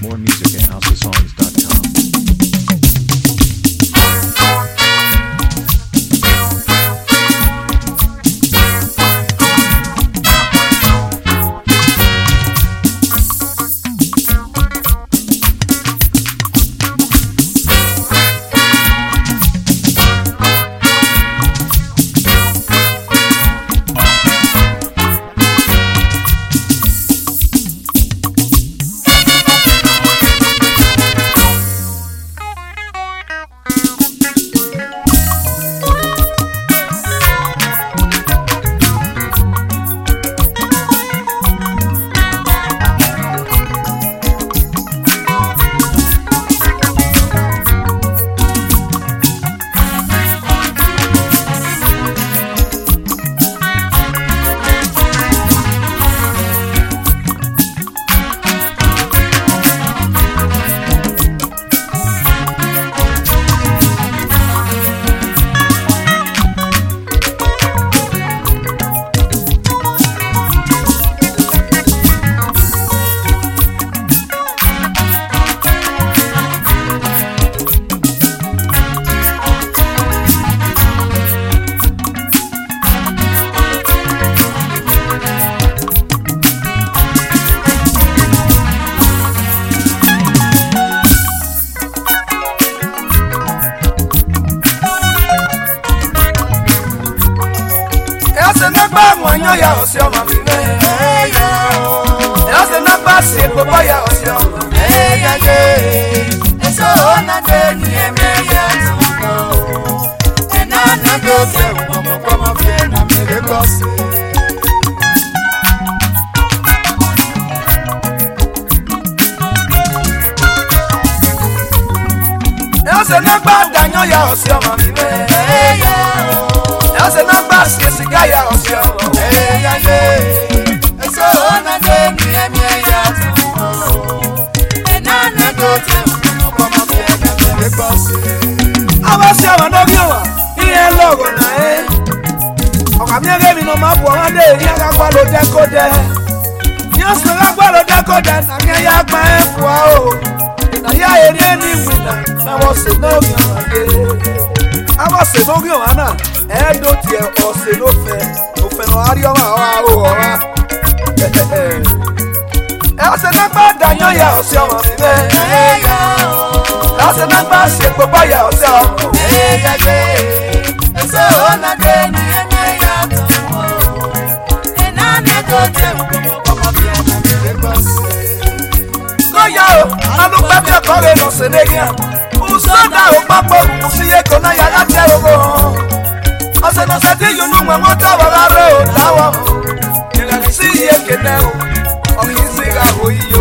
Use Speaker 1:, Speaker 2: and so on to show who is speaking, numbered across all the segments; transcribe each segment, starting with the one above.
Speaker 1: More music at houseofsongs.com.
Speaker 2: Ya osio mami me ya se na pase popo ya osio ya ye eso na de ni me ya tu na do se como bien na me de cose ya se na pa daño ya osio mami me ya se na pase siga ya osio eso na de mi ya na do te como bien na me cose abase wa no bio wa iye logo na oka mi ege mi no ma bo wa de ya ga gba lo de ko de yo so ga gba lo de ko de na mi ya gba e fu o na ya eri ni wina na wo se no bio wa de abase no bio wa na do tie o se no fe no ario ma o ase na gba danyo ya o se o mi ase na gba se popo ya o se o ya je eso na de ni ya na do te como bien na me cose go ya o alu pa bi ko re no se negia usada o papo usiye ko na ya la te o ose no se ti yunu mwa mota wa ro tawo ni si ye kenao o kisi ga hoyo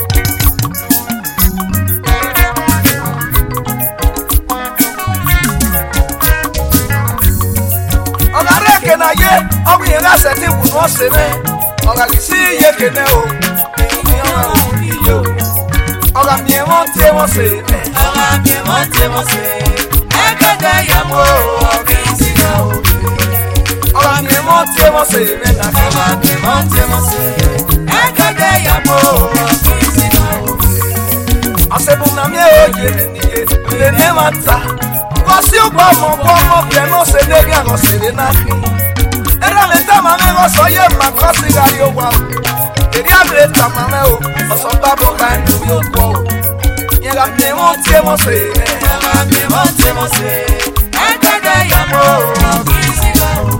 Speaker 2: o ga re ke na ye o bi ga se ti bu no se me o ga si ye kenao ni o yo o ga mi mo te mo se o ga mi mo te mo se e ga ga ya mo o kisi ga o ola mi mo te mo se me na ola mi mo te mo se e ka de ya mo kisi na o asebu na mi o je ni ye le ne mata ko si o gba mo pe no se de ga no se de na ki era le ta ma me go so ye ma ko si ga yo wa eri abre ta ma me o so ba bo ka ni yo ko ye la mi mo te mo se ola mi mo te mo se e ka de ya mo kisi na o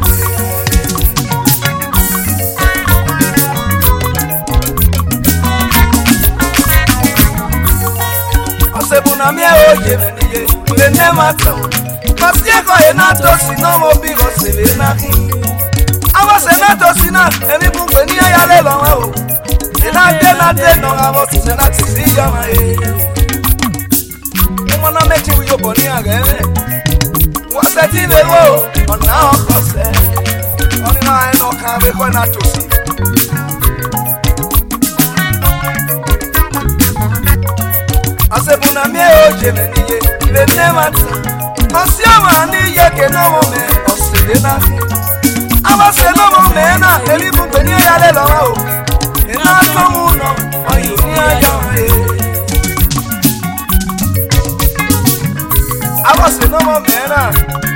Speaker 2: sebuna mi oje ni ye le ne mata pasie ko e na to si no mo bi go se le na ki awa se na to si na e mi bu pe ni ya le lo wa o e na de no awo se na ti si ya ma e mo na me ti wi yo bo ni aga e wa se ti le wo ona o ko se oni na e no ka be ko na to si asebuna mi oje me ni ye le ne mata asiama ni ye ke no mo me osile na awa se no mo me na eli bu pe ni ya le lo o ina so mu no oyi ni ayo e abọ́sẹ̀ náà mọ̀ mẹ́ràn.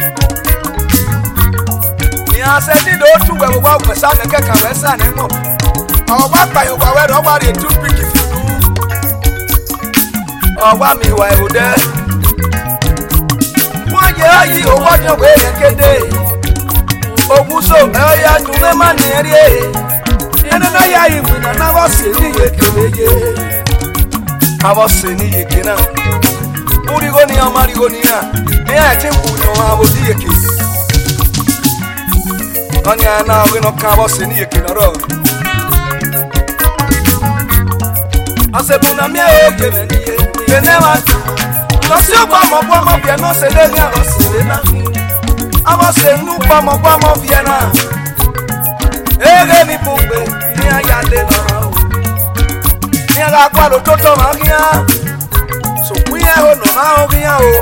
Speaker 2: Ìyá ṣe dídò ó tún wẹ̀wò wá òpèsè àmì kẹ́kẹ́ wẹ́ sàn ní mọ̀. Ọ̀wá pàyọ̀pọ̀ wẹ́rẹ̀ ọ̀wá rè tún pìkì fìdú. Ọ̀wá mi ìwà ẹ̀rù dẹ́. Wọ́n yẹ ayé owó ọjọ́ wéèrè kéde. Ògúnso ẹ̀yà dùn mẹ́mà ní ẹ̀rí ẹ̀. Ẹni náà yá ìwé náà wọ́n sì ní iye kéré yé. Àwọn sì ní iye kéré náà. Múrigo ni ọmọ arigo ni náà. Ní ẹ̀ tí kù ní ọmọ àbòdì iye kéré. Wọ́n ní àná àwọn iná kan àwọn sì ní iye kéré náà. Àṣebùnà mi ẹ̀ yóò jẹ́ mẹ́ níye. Iye náà wá dùn. Lọ sí ọgbà ọmọ bíẹ̀ náà ṣe lé ní àwọn sì lé náà. Àwọn sì ń nú ọmọ bíẹ̀ náà. Ege mi pumbe, ni ayale na o. Ni aga kwalo toto magia. So kuya ho no ma ogia o.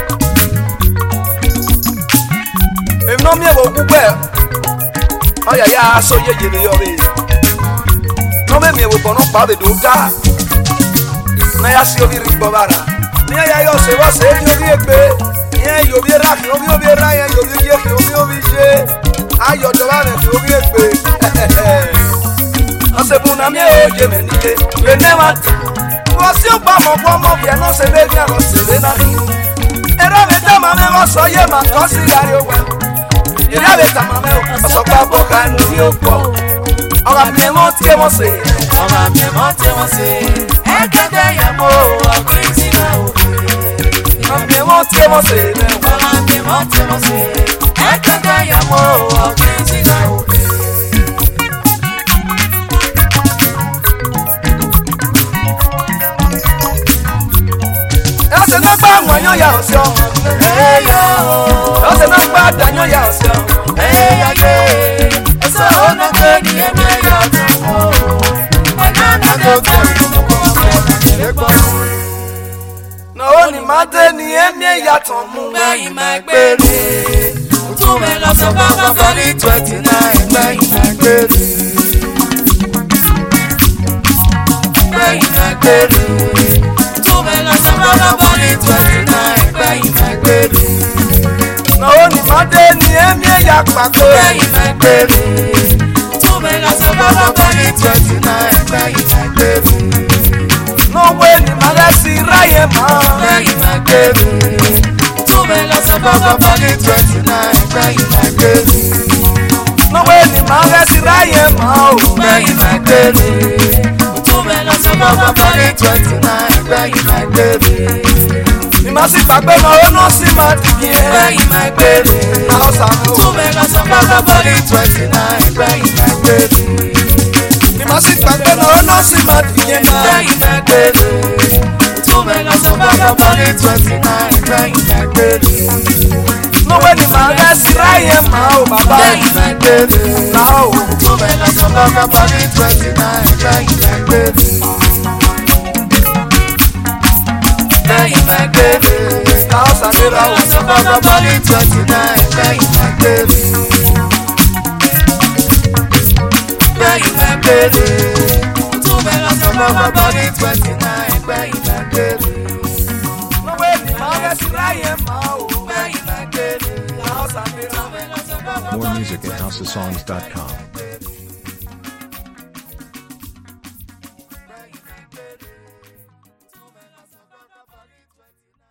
Speaker 2: Em no mi wo gugbe. Oya ya so ye ni yore. No me mi wo kono pa be do da. Na ya si obi ri bobara. Ni ya yo se wa se yo bi egbe. Ni yo bi ra ki obi ra ya yo bi ye ki obi je. Ayo jọba rẹ̀ fi orí ègbè. Ọ̀sẹ̀bùnà mi ò jẹ́ mi nílé. Lẹ́nẹ́ máa tẹ̀. Wọ́n sí ọ̀pá ọmọ bí ẹ̀nà ṣe lé ní àwọn ṣẹlẹ̀ náà ní. Ẹ̀rọ mi tẹ́ màmá ẹ̀rọ sọ yé màá tọ́ sí ìyàrí owó ẹ̀. Ìyá mi tà màmá ẹ̀ ọ̀sọ̀pá bọ̀ ká ẹnu ní òpó. Ọ̀rọ̀ mi ẹ̀ mọ́ tí ẹ mọ́ sí.
Speaker 3: Ọ̀rọ̀ mi ẹ̀ mọ́ tí wọ́n ṣe. Ẹ kẹ́kẹ́ yẹ mọ́ ọ̀gbìn sí náà òkè.
Speaker 2: Ọ̀rọ̀ mi ẹ̀ mọ́ tí ẹ mọ́ sí.
Speaker 3: Ọ̀rọ̀ mi ẹ̀ mọ́ tí wọ́n ṣe. Ẹ kẹ́kẹ́ yẹ mọ́ ọ̀gbìn sí náà òkè.
Speaker 2: Ẹsẹ̀ náà gbá àwọn èèyàn yà ọ̀sẹ̀ ọ̀hún.
Speaker 3: Ẹ̀yà o.
Speaker 2: Ẹsẹ̀ náà gbá àdáyàn yà ọ̀sẹ̀ ọ̀hún.
Speaker 3: Ẹ̀yà yé. Ẹ̀sọ́ ọ̀nà pé ní ẹ̀mí ẹ̀yà tó mọ̀. Ẹ̀yà náà tó tẹ̀
Speaker 2: Náà ó ní máa dé ní ẹ̀mí ẹ̀yà tán mú.
Speaker 3: gbẹ̀yìn máa gbèrè. Tún mi lọ sọ fọ́fọ́ fọ́lí 29 gbẹ̀yìn máa gbèrè. Gbẹ̀yìn máa gbèrè. Tún mi lọ sọ fọ́fọ́ fọ́lí 29 gbẹ̀yìn máa gbèrè.
Speaker 2: Náà ó ní máa dé ní ẹ̀mí ẹ̀yà pàkó.
Speaker 3: Gbẹ̀yìn máa gbèrè. Tún mi lọ sọ fọ́fọ́ fọ́lí 29 gbẹ̀yìn máa gbèrè.
Speaker 2: Náà wé ní máa rẹ̀ sí ráyè mọ́.
Speaker 3: Gbẹ̀yìn máa gbèrè. Tún mi lọ sọ fọ́fọ́ fọ́lí 29 gbẹ̀yìn máa gbèrè.
Speaker 2: Náà wé ní máa rẹ̀ sí ráyè mọ́ o.
Speaker 3: Gbẹ̀yìn máa gbèrè. Tún mi lọ sọ fọ́fọ́ fọ́lí 29 gbẹ̀yìn máa gbèrè.
Speaker 2: Ní máa sì gbàgbé náà ó náà sì máa dìgì ẹ̀.
Speaker 3: Gbẹ̀yìn máa gbèrè.
Speaker 2: Náà ó sàmú.
Speaker 3: Tún mi lọ sọ fọ́fọ́ fọ́lí 29 gbẹ̀yìn máa gbèrè.
Speaker 2: Ní máa sì gbàgbé náà ó náà sì máa dìgì ẹ̀.
Speaker 3: Gbẹ̀yìn máa gbèrè. Tún mi lọ sọ fọ́fọ́ fọ́lí 29 gbẹ̀yìn máa gbèrè.
Speaker 2: Náà wé ní máa rẹ̀ sí ráyè mọ́ o bàbá.
Speaker 3: Gbẹ̀yìn máa gbèrè.
Speaker 2: Náà ó.
Speaker 3: Tún mi lọ sọ fọ́fọ́ fọ́lí 29 gbẹ̀yìn máa gbèrè. Gbẹ̀yìn máa gbèrè.
Speaker 2: Náà ó sàmúra o.
Speaker 3: Lọ sọ fọ́fọ́ fọ́lí 29 gbẹ̀yìn máa gbèrè. Gbẹ̀yìn máa gbèrè. Tún mi lọ sọ fọ́fọ́ fọ́lí 29 gbẹ̀yìn máa gbèrè.
Speaker 2: Náà wé ní máa rẹ̀ sí ráyè mọ́ o.
Speaker 3: Gbẹ̀yìn máa gbèrè.
Speaker 2: Náà ó sàmúra o.
Speaker 1: More music at housesongs.com.